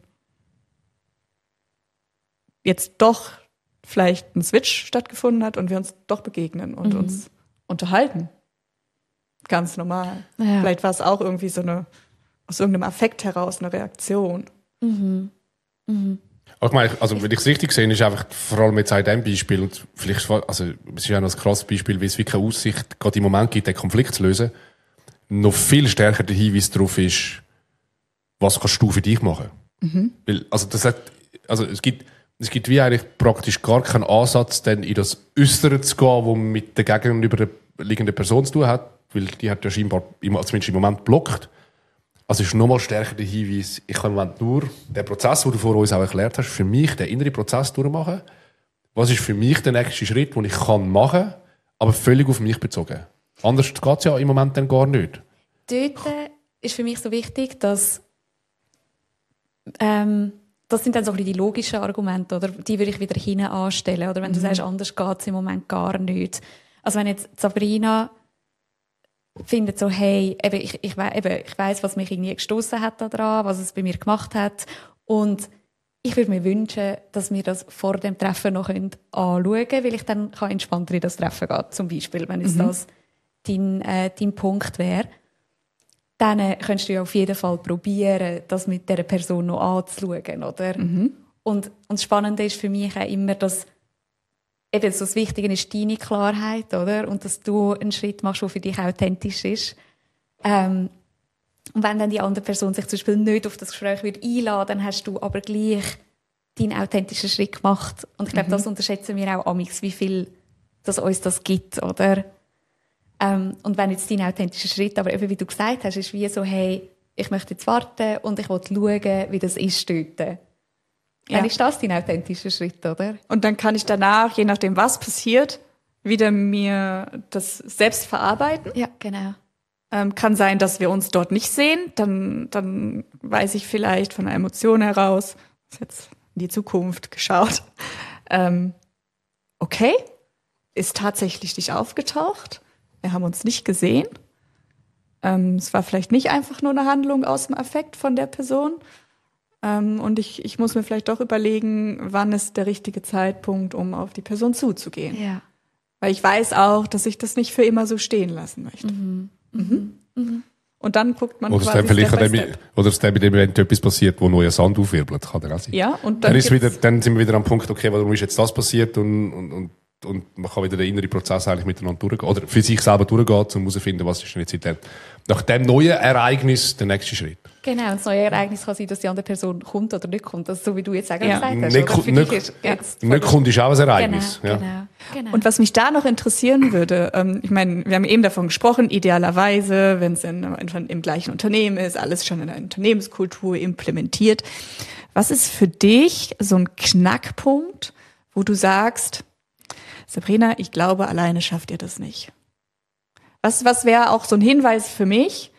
jetzt doch vielleicht ein Switch stattgefunden hat und wir uns doch begegnen und mhm. uns unterhalten. Ganz normal. Ja. Vielleicht war es auch irgendwie so eine, aus irgendeinem Affekt heraus eine Reaktion. Mhm. Mhm. Ich meine, also wenn ich es richtig sehe, ist einfach vor allem jetzt auch in diesem Beispiel, und vielleicht, also es ist ja noch ein krasses Beispiel, weil es wirklich keine Aussicht gerade im Moment gibt, den Konflikt zu lösen, noch viel stärker der Hinweis darauf ist, was kannst du für dich machen? Mhm. Weil, also das hat, also es gibt, es gibt wie eigentlich praktisch gar keinen Ansatz, dann in das Äußere zu gehen, wo mit der Gegenüber liegenden Person zu tun hat, weil die hat ja scheinbar, zumindest im Moment, blockt. Also ist nochmal stärker der Hinweis, ich kann im Moment nur den Prozess, den du vor uns auch erklärt hast, für mich den inneren Prozess durchmachen. Was ist für mich der nächste Schritt, den ich kann machen kann, aber völlig auf mich bezogen. Anders geht es ja im Moment dann gar nicht. Dort ist für mich so wichtig, dass ähm, das sind dann so ein bisschen die logischen Argumente, oder? Die würde ich wieder hinten anstellen. Oder wenn du mhm. sagst, anders geht es im Moment gar nicht. Also wenn jetzt Sabrina findet so, hey, eben, ich, ich, eben, ich weiss, was mich irgendwie gestossen hat daran, was es bei mir gemacht hat. Und ich würde mir wünschen, dass wir das vor dem Treffen noch anschauen können, weil ich dann kann entspannter in das Treffen gehen kann, zum Beispiel, wenn es mhm. das dein, äh, dein Punkt wäre. Dann äh, könntest du ja auf jeden Fall probieren, das mit dieser Person noch anzuschauen, oder? Mhm. Und, und das Spannende ist für mich auch immer, dass eben so das Wichtige ist deine Klarheit, oder? Und dass du einen Schritt machst, der für dich authentisch ist. Ähm, und wenn dann die andere Person sich zum Beispiel nicht auf das Gespräch würde einladen, dann hast du aber gleich deinen authentischen Schritt gemacht. Und ich glaube, mhm. das unterschätzen wir auch amigs, wie viel das uns das gibt, oder? Ähm, und wenn jetzt dein authentischer Schritt, aber eben wie du gesagt hast, ist wie so, hey, ich möchte jetzt warten und ich will schauen, wie das ist dort. Ja. Dann ist das dein authentischer Schritt, oder? Und dann kann ich danach, je nachdem was passiert, wieder mir das selbst verarbeiten. Ja, genau. Ähm, kann sein, dass wir uns dort nicht sehen. Dann, dann weiß ich vielleicht von einer Emotion heraus, ist jetzt in die Zukunft geschaut, ähm, okay, ist tatsächlich nicht aufgetaucht. Wir haben uns nicht gesehen. Ähm, es war vielleicht nicht einfach nur eine Handlung aus dem Affekt von der Person. Ähm, und ich, ich muss mir vielleicht doch überlegen, wann ist der richtige Zeitpunkt, um auf die Person zuzugehen. Ja. Weil ich weiß auch, dass ich das nicht für immer so stehen lassen möchte. Mhm. Mhm. Mhm. Und dann guckt man oder quasi vielleicht Step by Step. Oder es dann bei dem Event etwas passiert, wo neuer Sand aufwirbelt, kann der auch sein. Ja, und dann, dann, ist wieder, dann sind wir wieder am Punkt, okay, warum ist jetzt das passiert und, und, und, und man kann wieder den inneren Prozess eigentlich miteinander durchgehen. Oder für sich selber durchgehen, um herauszufinden, was ist denn jetzt in dem, nach dem neuen Ereignis der nächste Schritt. Genau, und das neue Ereignis kann sein, dass die andere Person kommt oder nicht kommt. Also, so wie du jetzt sagen ja. gesagt hast. Nicht, Oder? Für nicht, ist jetzt nicht kommt, ist auch ein Ereignis. Genau, ja. genau, genau. Und was mich da noch interessieren würde, ähm, ich meine, wir haben eben davon gesprochen, idealerweise, wenn es in, in, im gleichen Unternehmen ist, alles schon in einer Unternehmenskultur implementiert. Was ist für dich so ein Knackpunkt, wo du sagst, Sabrina, ich glaube, alleine schafft ihr das nicht? Was, was wäre auch so ein Hinweis für mich,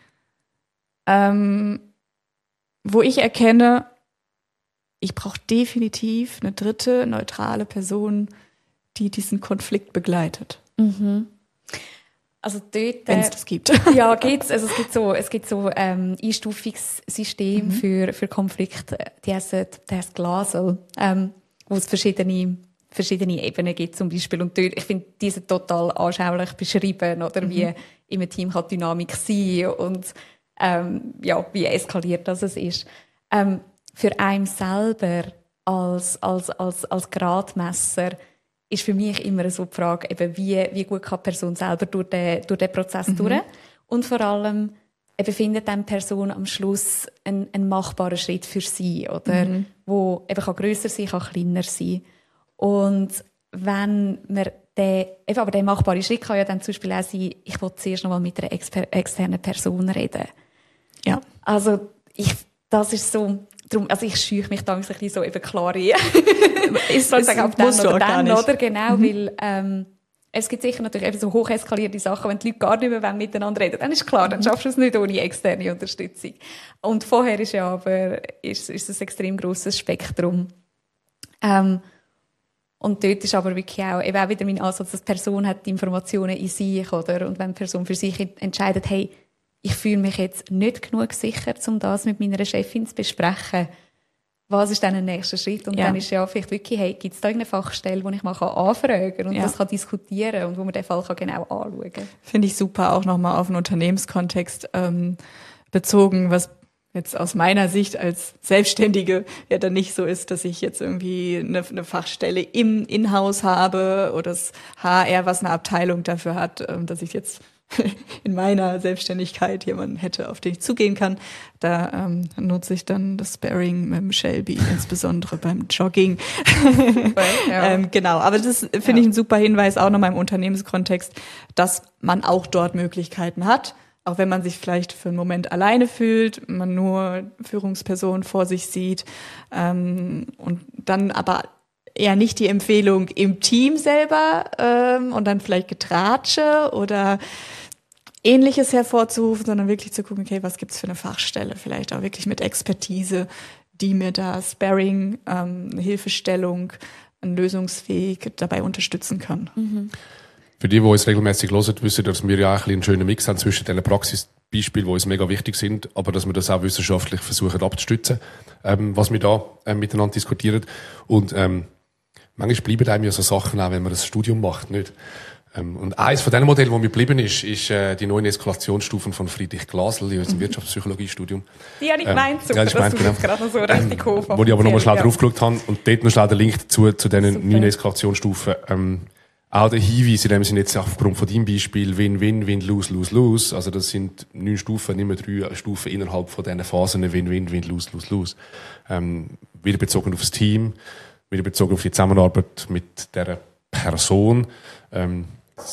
ähm, wo ich erkenne, ich brauche definitiv eine dritte, neutrale Person, die diesen Konflikt begleitet. Mhm. Also dort, wenn es das gibt. Ja, gibt's. Also es gibt so, es gibt so ähm, Einstufungssystem mhm. für für Konflikte. Die heißen, die heißt Glasl, ähm, wo es verschiedene verschiedene Ebenen gibt zum Beispiel. Und dort, ich finde, die sind total anschaulich beschrieben, oder mhm. wie in einem Team kann Dynamik sein und ähm, ja, wie eskaliert das es ist. Ähm, für einen selber als als als als Gradmesser ist für mich immer so die Frage, eben wie wie gut kann die Person selber durch den durch den Prozess mhm. durch und vor allem eben findet dann die Person am Schluss einen, einen machbaren Schritt für sie, oder mhm. wo eben kann grösser sein, kann kleiner sein. Und wenn man den, eben, aber der machbare Schritt kann ja dann zum Beispiel auch sein, ich will zuerst noch mal mit einer exper- externen Person reden. Ja. Also, ich, das ist so, darum, also ich scheuche mich da ein bisschen so eben klar ein. Ist sozusagen ab dann oder dann, oder? Genau, mhm. weil, ähm, es gibt sicher natürlich eben so hocheskalierte Sachen, wenn die Leute gar nicht mehr miteinander reden, dann ist klar, dann schaffst du es nicht ohne externe Unterstützung. Und vorher ist ja aber, ist, ist ein extrem grosses Spektrum. Ähm, Und dort ist aber wirklich auch, eben auch wieder mein Ansatz, dass die Person hat die Informationen in sich, oder? Und wenn die Person für sich entscheidet, hey, ich fühle mich jetzt nicht genug sicher, um das mit meiner Chefin zu besprechen, was ist dann der nächste Schritt? Und ja. dann ist ja vielleicht wirklich, hey, gibt es da irgendeine Fachstelle, wo ich mal anfragen kann und ja. das kann diskutieren und wo man den Fall kann genau anschauen kann. Finde ich super, auch nochmal auf den Unternehmenskontext ähm, bezogen, was jetzt aus meiner Sicht als Selbstständige ja dann nicht so ist, dass ich jetzt irgendwie eine, eine Fachstelle im Inhouse habe oder das H R, was eine Abteilung dafür hat, dass ich jetzt in meiner Selbstständigkeit jemanden hätte, auf den ich zugehen kann. Da ähm, nutze ich dann das Sparring mit dem Shelby, insbesondere beim Jogging. ja. ähm, genau, aber das finde ja. ich ein super Hinweis, auch nochmal im Unternehmenskontext, dass man auch dort Möglichkeiten hat, auch wenn man sich vielleicht für einen Moment alleine fühlt, man nur Führungspersonen vor sich sieht ähm, und dann aber eher nicht die Empfehlung im Team selber ähm, und dann vielleicht Getratsche oder Ähnliches hervorzurufen, sondern wirklich zu gucken, okay, was gibt's für eine Fachstelle, vielleicht auch wirklich mit Expertise, die mir da Sparring, ähm, eine Hilfestellung, einen Lösungsweg dabei unterstützen kann. Mhm. Für die, die uns regelmäßig hören, wissen, dass wir ja auch einen schönen Mix haben zwischen diesen Praxisbeispielen, die uns mega wichtig sind, aber dass wir das auch wissenschaftlich versuchen abzustützen, ähm, was wir da äh, miteinander diskutieren. Und ähm, manchmal bleiben einem ja so Sachen auch, wenn man das Studium macht, nicht? Ähm, und eines von den Modellen, wo mir geblieben ist, ist äh, die neuen Eskalationsstufen von Friedrich Glasl in unserem mhm. Wirtschaftspsychologiestudium. Die habe ich gemeint, ähm, ja, ich dass meinte, du jetzt gerade noch so richtig ähm, hoch wo ich aber nochmal schnell ja. drauf geschaut habe und dort noch schnell den Link dazu, zu diesen neuen Eskalationsstufen. Ähm, auch der Hinweis, in dem sind jetzt aufgrund von deinem Beispiel Win, Win, Win, Lose, Lose, Lose. Also das sind neun Stufen, nicht mehr drei Stufen innerhalb von diesen Phasen Win, Win, Win, Lose, Lose, Lose. Ähm, wieder bezogen auf das Team, wieder bezogen auf die Zusammenarbeit mit dieser Person. Ähm,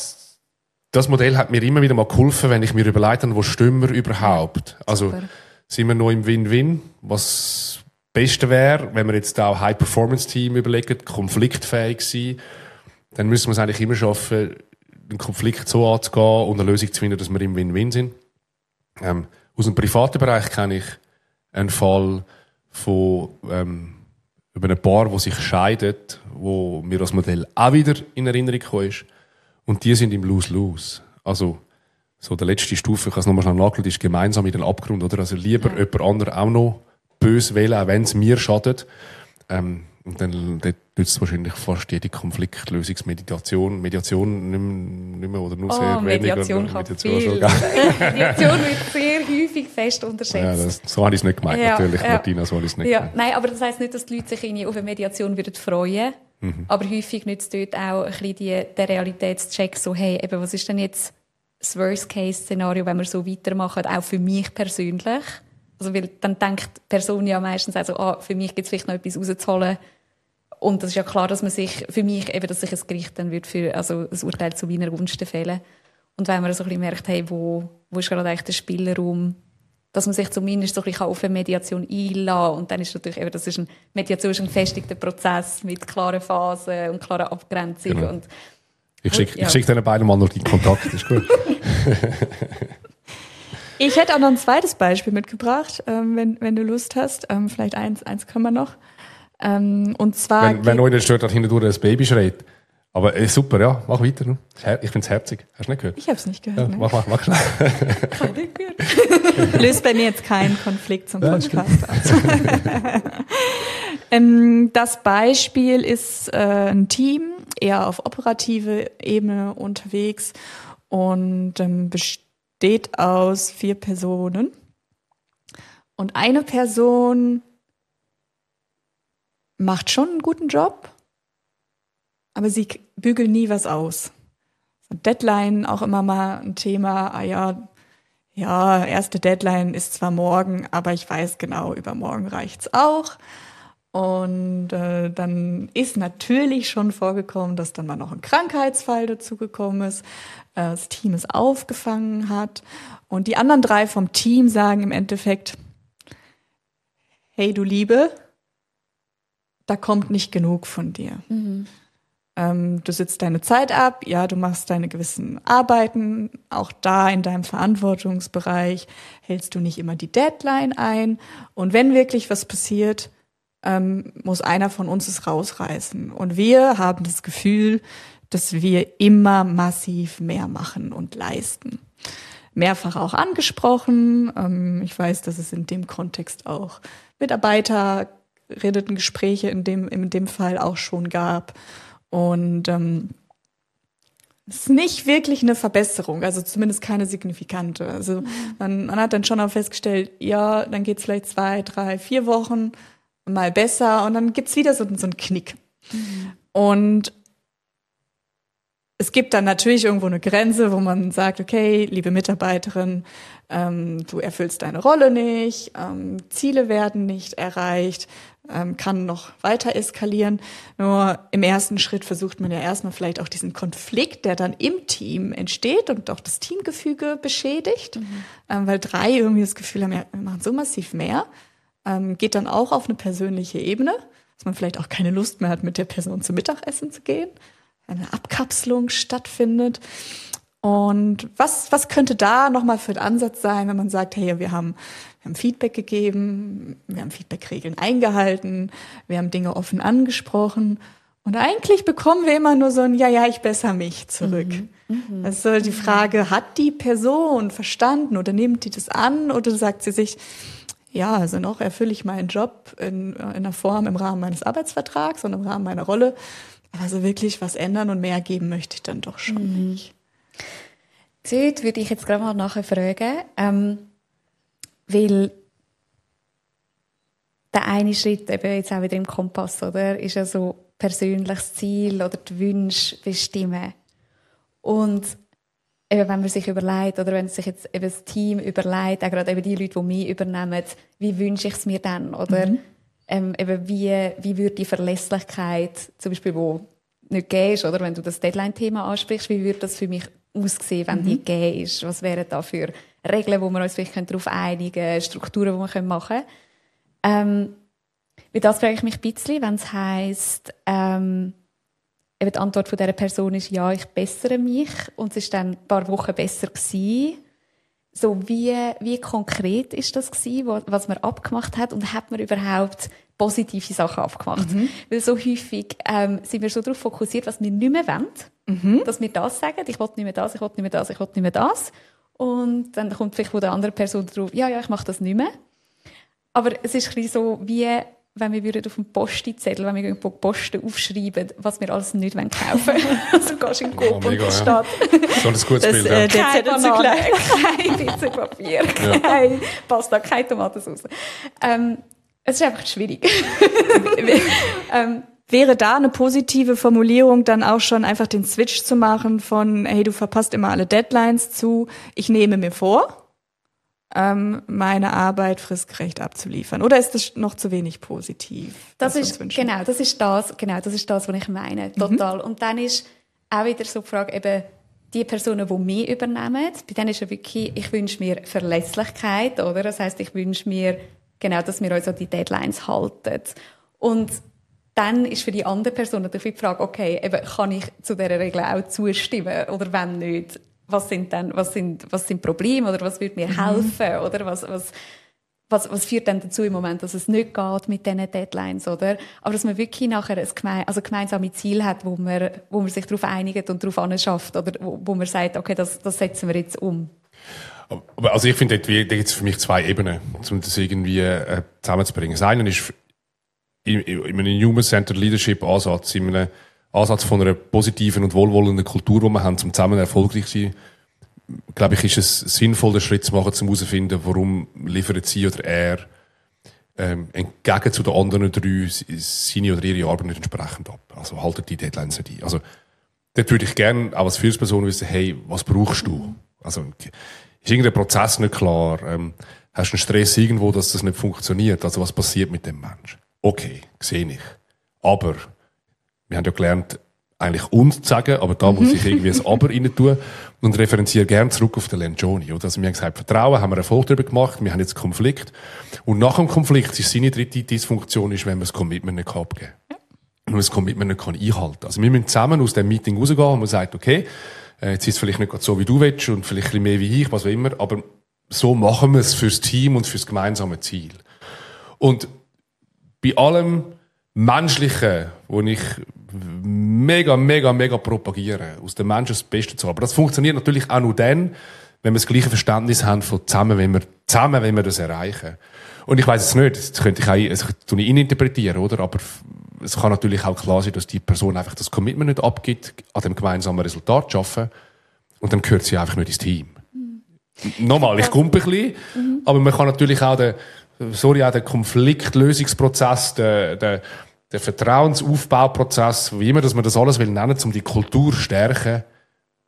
das Modell hat mir immer wieder mal geholfen, wenn ich mir überlegt habe, wo stehen wir überhaupt? Also, super. Sind wir noch im Win-Win? Was das Beste wäre, wenn wir jetzt auch High-Performance-Team überlegen, konfliktfähig sein, dann müssen wir es eigentlich immer schaffen, den Konflikt so anzugehen und eine Lösung zu finden, dass wir im Win-Win sind. Ähm, aus dem privaten Bereich kenne ich einen Fall von, ähm, über ein Paar, das sich scheidet, wo mir das Modell auch wieder in Erinnerung gekommen ist. Und die sind im Lose-Lose. Also, so der letzte Stufe, ich habe es nochmal schnell nachgeschaut, ist gemeinsam in den Abgrund, oder? Also lieber ja. jemand anderes auch noch böse wählen, auch wenn es mir schadet. Ähm, und dann dort nützt wahrscheinlich fast jede Konfliktlösungsmeditation, Mediation nicht mehr, nicht mehr oder nur oh, sehr Mediation wenig. Oder Mediation kann viel. Mediation wird sehr häufig fest unterschätzt. Ja, das, so habe ich es nicht gemeint, ja, natürlich, ja. Martina, so habe ich es nicht ja. gemeint. Nein, aber das heisst nicht, dass die Leute sich irgendwie auf eine Mediation würden freuen. Mhm. Aber häufig nützt dort auch ein bisschen die, der Realitätscheck so, hey, eben, was ist denn jetzt das Worst-Case-Szenario, wenn wir so weitermachen, auch für mich persönlich? Also, weil dann denkt die Person ja meistens also, ah, für mich gibt es vielleicht noch etwas rauszuholen. Und das ist ja klar, dass man sich, für mich eben, dass sich ein Gericht dann wird für, also ein Urteil zu meiner Gunsten fällen. Und wenn man so ein bisschen merkt, hey, wo, wo ist gerade eigentlich der Spielraum, dass man sich zumindest so ein bisschen auf eine Mediation einlassen kann. Und dann ist natürlich eben, das ist ein, Mediation ist ein gefestigter Prozess mit klaren Phasen und klaren Abgrenzungen. Genau. Und, ich schicke ja. ich schick denen beiden mal noch den Kontakt, ist gut. Ich hätte auch noch ein zweites Beispiel mitgebracht, ähm, wenn, wenn du Lust hast. Ähm, vielleicht eins, eins können wir noch. Ähm, und zwar wenn wenn euch nicht stört, dass hinten das Baby schreit. Aber äh, super, ja, mach weiter. Ne? Ich finde es herzig. Hast du nicht gehört? Ich habe es nicht gehört. Ja, ne? Mach, mach, mach schnell. Ich habe nicht gehört. Löst bei mir jetzt keinen Konflikt zum Podcast aus. ähm, das Beispiel ist äh, ein Team, eher auf operative Ebene unterwegs und ähm, besteht aus vier Personen. Und eine Person macht schon einen guten Job, aber sie bügeln nie was aus. Deadline auch immer mal ein Thema. Ah ja, ja, erste Deadline ist zwar morgen, aber ich weiß genau, übermorgen reicht's auch. Und äh, dann ist natürlich schon vorgekommen, dass dann mal noch ein Krankheitsfall dazugekommen ist, äh, das Team es aufgefangen hat. Und die anderen drei vom Team sagen im Endeffekt, hey du Liebe, da kommt nicht genug von dir. Mhm. Ähm, du sitzt deine Zeit ab, ja, du machst deine gewissen Arbeiten, auch da in deinem Verantwortungsbereich hältst du nicht immer die Deadline ein. Und wenn wirklich was passiert, ähm, muss einer von uns es rausreißen. Und wir haben das Gefühl, dass wir immer massiv mehr machen und leisten. Mehrfach auch angesprochen. Ähm, ich weiß, dass es in dem Kontext auch Mitarbeiter redeten Gespräche in dem, in dem Fall auch schon gab. Und ähm, es ist nicht wirklich eine Verbesserung, also zumindest keine signifikante. Also man, man hat dann schon auch festgestellt, ja, dann geht's vielleicht zwei, drei, vier Wochen mal besser und dann gibt's wieder so, so einen Knick. Mhm. Und es gibt dann natürlich irgendwo eine Grenze, wo man sagt, okay, liebe Mitarbeiterin, ähm, du erfüllst deine Rolle nicht, ähm, Ziele werden nicht erreicht, ähm, kann noch weiter eskalieren. Nur im ersten Schritt versucht man ja erstmal vielleicht auch diesen Konflikt, der dann im Team entsteht und auch das Teamgefüge beschädigt, mhm. ähm, weil drei irgendwie das Gefühl haben, ja, wir machen so massiv mehr, ähm, geht dann auch auf eine persönliche Ebene, dass man vielleicht auch keine Lust mehr hat, mit der Person zum Mittagessen zu gehen, eine Abkapselung stattfindet. Und was, was könnte da nochmal für ein Ansatz sein, wenn man sagt, hey, wir haben, wir haben Feedback gegeben, wir haben Feedbackregeln eingehalten, wir haben Dinge offen angesprochen und eigentlich bekommen wir immer nur so ein Ja, ja, ich bessere mich zurück. Mhm. Mhm. Also die Frage, hat die Person verstanden oder nimmt die das an oder sagt sie sich, ja, also noch erfülle ich meinen Job in, in einer Form im Rahmen meines Arbeitsvertrags und im Rahmen meiner Rolle. Aber so wirklich was ändern und mehr geben möchte ich dann doch schon mhm. nicht. Dort würde ich jetzt gerade mal nachher fragen, ähm, weil der eine Schritt eben jetzt auch wieder im Kompass, oder, ist ja so persönliches Ziel oder die Wünsche bestimmen. Und eben, wenn man sich überlegt, oder wenn sich jetzt eben das Team überlegt, auch gerade eben die Leute, die mich übernehmen, wie wünsche ich es mir dann, oder? Mhm. Ähm, eben wie, wie würde die Verlässlichkeit, zum Beispiel, wo nicht gegeben ist, oder wenn du das Deadline-Thema ansprichst, wie würde das für mich aussehen, wenn mhm. die gegeben ist? Was wären da für Regeln, wo wir uns vielleicht darauf einigen können, Strukturen, die wir machen können? Ähm, weil das frage ich mich ein bisschen, wenn es heisst, ähm, eben die Antwort von dieser Person ist, ja, ich bessere mich, und es war dann ein paar Wochen besser gewesen. So, wie, wie konkret ist das gewesen, was man abgemacht hat, und hat man überhaupt positive Sachen abgemacht? Mhm. Weil so häufig ähm, sind wir so darauf fokussiert, was wir nicht mehr wollen, mhm. dass wir das sagen, ich will nicht mehr das, ich will nicht mehr das, ich will nicht mehr das. Und dann kommt vielleicht von der anderen Person drauf, ja, ja, ich mache das nicht mehr. Aber es ist ein bisschen so, wie wenn wir auf dem Postenzettel, wenn wir irgendwo Posten aufschreiben, was wir alles nicht kaufen wollen. Also gehst du in den Coop, oh, und es ja. steht so ein gutes das, Bild, äh, ja. Keine Banane, kein Pizzapapier, ja. kein Pasta, keine Tomatensauce. Ähm, es ist einfach schwierig. ähm, Wäre da eine positive Formulierung, dann auch schon einfach den Switch zu machen von, hey, du verpasst immer alle Deadlines, zu, ich nehme mir vor, ähm, meine Arbeit fristgerecht abzuliefern? Oder ist das noch zu wenig positiv? Das ist, genau, das ist das, genau, das ist das, was ich meine. Total. Mhm. Und dann ist auch wieder so die Frage, eben, die Personen, die mich übernehmen, bei denen ist ja wirklich, ich wünsche mir Verlässlichkeit, oder? Das heisst, ich wünsche mir, genau, dass wir uns an die Deadlines halten. Und dann ist für die andere Person natürlich die Frage, okay, eben, kann ich zu dieser Regel auch zustimmen, oder wenn nicht? Was sind dann, was sind, was sind Probleme, oder was würde mir helfen, mhm. oder was, was, was, was führt dann dazu im Moment, dass es nicht geht mit diesen Deadlines, oder? Aber dass man wirklich nachher ein geme- also gemeinsame Ziel hat, wo man, wo man sich darauf einigt und darauf anschafft, oder wo, wo man sagt, okay, das, das setzen wir jetzt um. Aber, also ich finde, da gibt es für mich zwei Ebenen, um das irgendwie äh, zusammenzubringen. Das eine ist in, in einem Human-Centered Leadership-Ansatz, in einem Ansatz von einer positiven und wohlwollenden Kultur, die wir haben, um zusammen erfolgreich zu sein, glaube ich, ist es sinnvoll, den Schritt zu machen, um herauszufinden, warum liefert sie oder er ähm, entgegen zu den anderen drei seine oder ihre Arbeit nicht entsprechend ab. Also haltet die Deadlines nicht ein. Also dort würde ich gerne auch als Führungsperson wissen, hey, was brauchst du? Also ist irgendein Prozess nicht klar? Ähm, hast du einen Stress irgendwo, dass das nicht funktioniert? Also was passiert mit dem Menschen? Okay, sehe ich. Aber wir haben ja gelernt, eigentlich uns zu sagen, aber da muss ich irgendwie ein Aber rein tun und referenziere gerne zurück auf den Lencioni. Also wir haben gesagt, Vertrauen, haben wir Erfolg darüber gemacht, wir haben jetzt einen Konflikt. Und nach dem Konflikt ist seine dritte Dysfunktion, ist, wenn man das Commitment nicht abgeben kann. Und das Commitment nicht kann einhalten kann. Also wir müssen zusammen aus dem Meeting rausgehen und man sagt, okay, jetzt ist es vielleicht nicht so, wie du willst und vielleicht ein bisschen mehr wie ich, was auch immer, aber so machen wir es fürs Team und fürs gemeinsame Ziel. Und bei allem Menschlichen, wo ich mega, mega, mega propagiere, aus den Menschen das Beste zu haben. Aber das funktioniert natürlich auch nur dann, wenn wir das gleiche Verständnis haben von zusammen, wenn wir zusammen, wenn wir das erreichen. Und ich weiss es nicht, das könnte ich auch, das tue ich interpretieren, oder? Aber es kann natürlich auch klar sein, dass die Person einfach das Commitment nicht abgibt, an dem gemeinsamen Resultat zu arbeiten. Und dann gehört sie einfach nicht ins Team. Mhm. Nochmal, ich komme ein bisschen, mhm. aber man kann natürlich auch den, sorry, auch den Konfliktlösungsprozess, den, den, den Vertrauensaufbauprozess, wie immer, dass man das alles will nennen, um die Kultur zu stärken,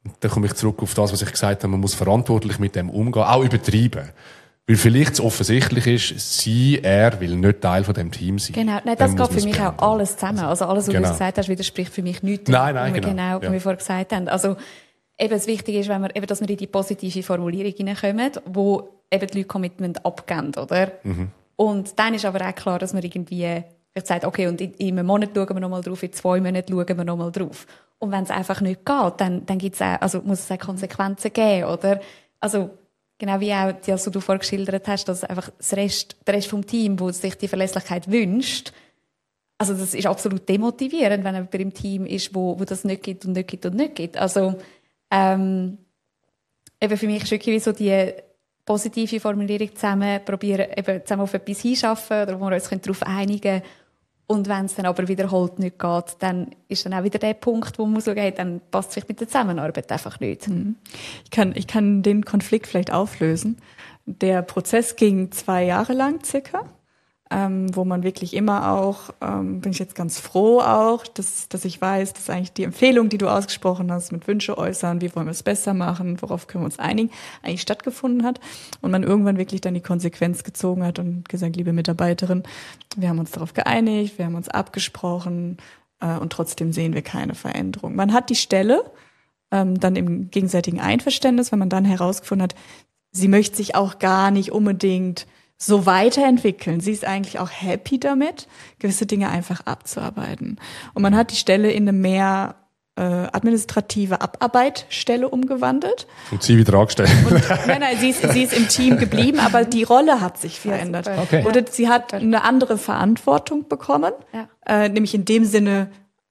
Und dann komme ich zurück auf das, was ich gesagt habe, man muss verantwortlich mit dem umgehen, auch übertreiben. Weil vielleicht es offensichtlich ist, sie, er will nicht Teil von dem Team sein. Genau, nein, das geht für mich auch alles zusammen. Also alles, was genau. du gesagt hast, widerspricht für mich nichts. Nein, nein, genau. Genau, ja. wie wir vorher gesagt haben. Also eben das Wichtige ist, wenn wir, eben, dass wir in die positive Formulierung hineinkommen, wo eben die Leute Commitment abgeben, oder? Mhm. Und dann ist aber auch klar, dass man irgendwie ich sage, okay, und in, in einem Monat schauen wir noch mal drauf, in zwei Monaten schauen wir noch mal drauf. Und wenn es einfach nicht geht, dann, dann gibt's auch, also muss es auch Konsequenzen geben, oder? Also, genau wie auch, die, was du vorher geschildert hast, dass einfach das Rest, der Rest vom Team, wo sich die Verlässlichkeit wünscht, also das ist absolut demotivierend, wenn jemand im Team ist, wo, wo das nicht gibt und nicht gibt und nicht gibt. Also, ähm, eben für mich ist wirklich wie so die positive Formulierung zusammen, probieren, eben zusammen auf etwas hinschaffen, oder wo wir uns darauf einigen können. Und wenn es dann aber wiederholt nicht geht, dann ist dann auch wieder der Punkt, wo man sagen muss, dann passt es vielleicht mit der Zusammenarbeit einfach nicht. Ich kann, ich kann den Konflikt vielleicht auflösen. Der Prozess ging zwei Jahre lang circa, ähm, wo man wirklich immer auch, ähm, bin ich jetzt ganz froh auch, dass, dass ich weiß, dass eigentlich die Empfehlung, die du ausgesprochen hast, mit Wünsche äußern, wie wollen wir es besser machen, worauf können wir uns einigen, eigentlich stattgefunden hat und man irgendwann wirklich dann die Konsequenz gezogen hat und gesagt, liebe Mitarbeiterin, wir haben uns darauf geeinigt, wir haben uns abgesprochen äh, und trotzdem sehen wir keine Veränderung. Man hat die Stelle ähm, dann im gegenseitigen Einverständnis, wenn man dann herausgefunden hat, sie möchte sich auch gar nicht unbedingt so weiterentwickeln. Sie ist eigentlich auch happy damit, gewisse Dinge einfach abzuarbeiten. Und man hat die Stelle in eine mehr äh, administrative Abarbeitstelle umgewandelt. Und sie wieder angestellt. Und, nein, nein, sie ist, sie ist im Team geblieben, aber die Rolle hat sich verändert. Ja, okay. Oder sie hat eine andere Verantwortung bekommen, ja. äh, nämlich in dem Sinne,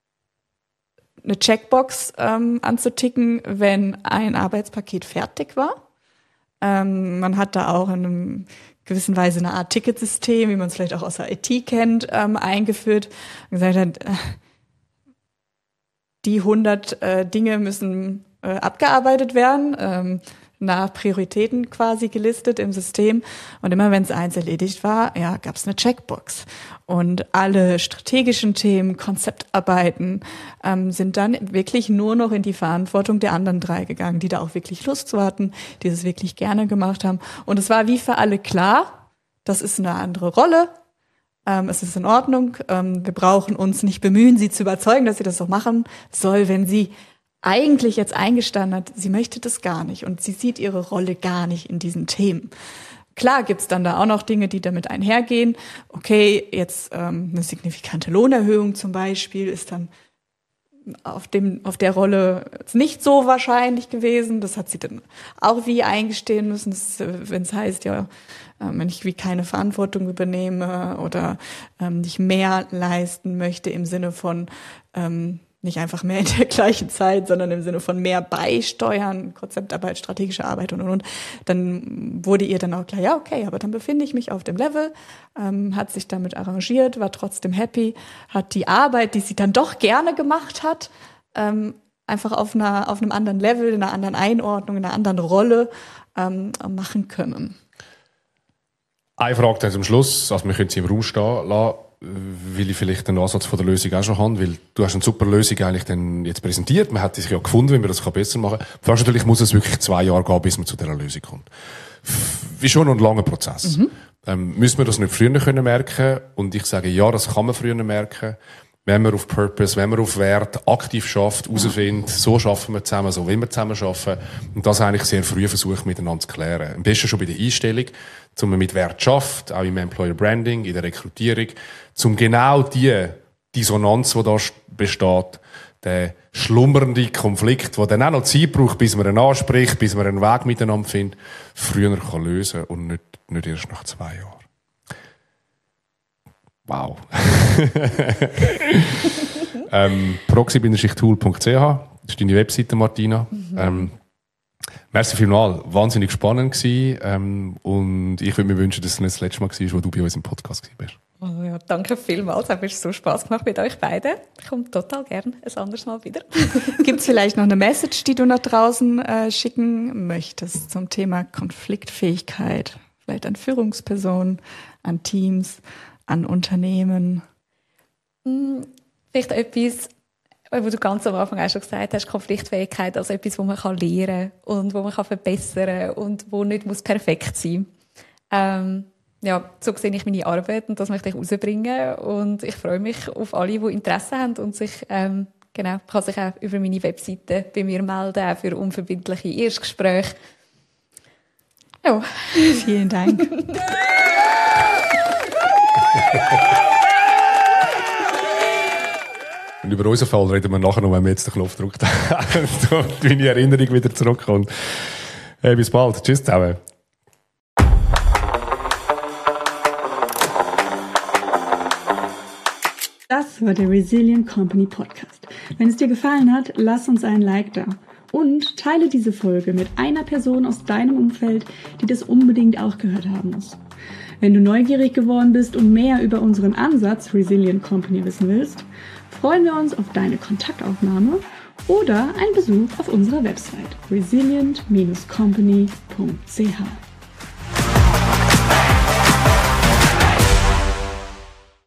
eine Checkbox ähm, anzuticken, wenn ein Arbeitspaket fertig war. Ähm, man hat da auch in einem gewissen Weise eine Art Ticketsystem, wie man es vielleicht auch aus der I T kennt, ähm, eingeführt und gesagt hat, äh, die hundert äh, Dinge müssen äh, abgearbeitet werden, ähm, nach Prioritäten quasi gelistet im System. Und immer wenn es eins erledigt war, ja, gab es eine Checkbox. Und alle strategischen Themen, Konzeptarbeiten ähm, sind dann wirklich nur noch in die Verantwortung der anderen drei gegangen, die da auch wirklich Lust zu hatten, die es wirklich gerne gemacht haben. Und es war wie für alle klar, das ist eine andere Rolle, ähm, es ist in Ordnung, ähm, wir brauchen uns nicht bemühen, sie zu überzeugen, dass sie das doch machen soll, wenn sie eigentlich jetzt eingestanden hat, sie möchte das gar nicht und sie sieht ihre Rolle gar nicht in diesen Themen. Klar gibt's dann da auch noch Dinge, die damit einhergehen. Okay, jetzt ähm, eine signifikante Lohnerhöhung zum Beispiel ist dann auf dem auf der Rolle nicht so wahrscheinlich gewesen. Das hat sie dann auch wie eingestehen müssen, wenn es heißt, ja, ähm, wenn ich wie keine Verantwortung übernehme oder ähm, nicht mehr leisten möchte im Sinne von ähm, nicht einfach mehr in der gleichen Zeit, sondern im Sinne von mehr beisteuern, Konzeptarbeit, strategische Arbeit und, und, und. Dann wurde ihr dann auch klar, ja, okay, aber dann befinde ich mich auf dem Level, ähm, hat sich damit arrangiert, war trotzdem happy, hat die Arbeit, die sie dann doch gerne gemacht hat, ähm, einfach auf einer, auf einem anderen Level, in einer anderen Einordnung, in einer anderen Rolle ähm, machen können. Eine Frage dann zum Schluss, also wir können sie im Raum stehen lassen, weil ich vielleicht den Ansatz von der Lösung auch schon habe, weil du hast eine super Lösung eigentlich dann jetzt präsentiert, man hat sich ja gefunden, wie man das besser machen kann. Die Frage ist natürlich, muss es wirklich zwei Jahre gehen, bis man zu dieser Lösung kommt. Wie schon noch ein langer Prozess. Mhm. Ähm, müssen wir das nicht früher können merken? Und ich sage, ja, das kann man früher merken. Wenn man auf Purpose, wenn man auf Wert aktiv schafft, herausfindet, so schaffen wir zusammen, so will wir zusammen schaffen. Und das eigentlich sehr früh versucht, miteinander zu klären. Am besten schon bei der Einstellung, um man mit Wert schafft, auch im Employer Branding, in der Rekrutierung, um genau die Dissonanz, die da besteht, der schlummernde Konflikt, der dann auch noch Zeit braucht, bis man ihn anspricht, bis man einen Weg miteinander findet, früher kann lösen und nicht, nicht erst nach zwei Jahren. Wow. ähm, proxy Bindestrich tool Punkt c h, das ist deine Webseite, Martina. Mhm. Ähm, merci vielmals, wahnsinnig spannend gewesen. Ähm, und ich würde mir wünschen, dass es nicht das letzte Mal war, wo du bei uns im Podcast warst. Oh ja, danke vielmals, es hat mir so Spass gemacht mit euch beiden. Ich komme total gerne ein anderes Mal wieder. Gibt es vielleicht noch eine Message, die du nach draußen äh, schicken möchtest zum Thema Konfliktfähigkeit? Vielleicht an Führungspersonen, an Teams, an Unternehmen? Vielleicht etwas, wo du ganz am Anfang auch schon gesagt hast, Konfliktfähigkeit als etwas, wo man kann lernen kann und wo man kann verbessern und wo nicht muss perfekt sein muss. Ähm, ja, so sehe ich meine Arbeit und das möchte ich rausbringen. Und ich freue mich auf alle, die Interesse haben und sich, ähm, genau, kann sich auch über meine Webseite bei mir melden, auch für unverbindliche Erstgespräche. Ja. Vielen Dank. Und über unseren Fall reden wir nachher noch, wenn wir jetzt den Knopf gedrückt haben und meine Erinnerung wieder zurückkommt. Hey, bis bald. Tschüss zusammen. Das war der Resilient Company Podcast. Wenn es dir gefallen hat, lass uns einen Like da. Und teile diese Folge mit einer Person aus deinem Umfeld, die das unbedingt auch gehört haben muss. Wenn du neugierig geworden bist und mehr über unseren Ansatz Resilient Company wissen willst, freuen wir uns auf deine Kontaktaufnahme oder einen Besuch auf unserer Website resilient Bindestrich company Punkt c h.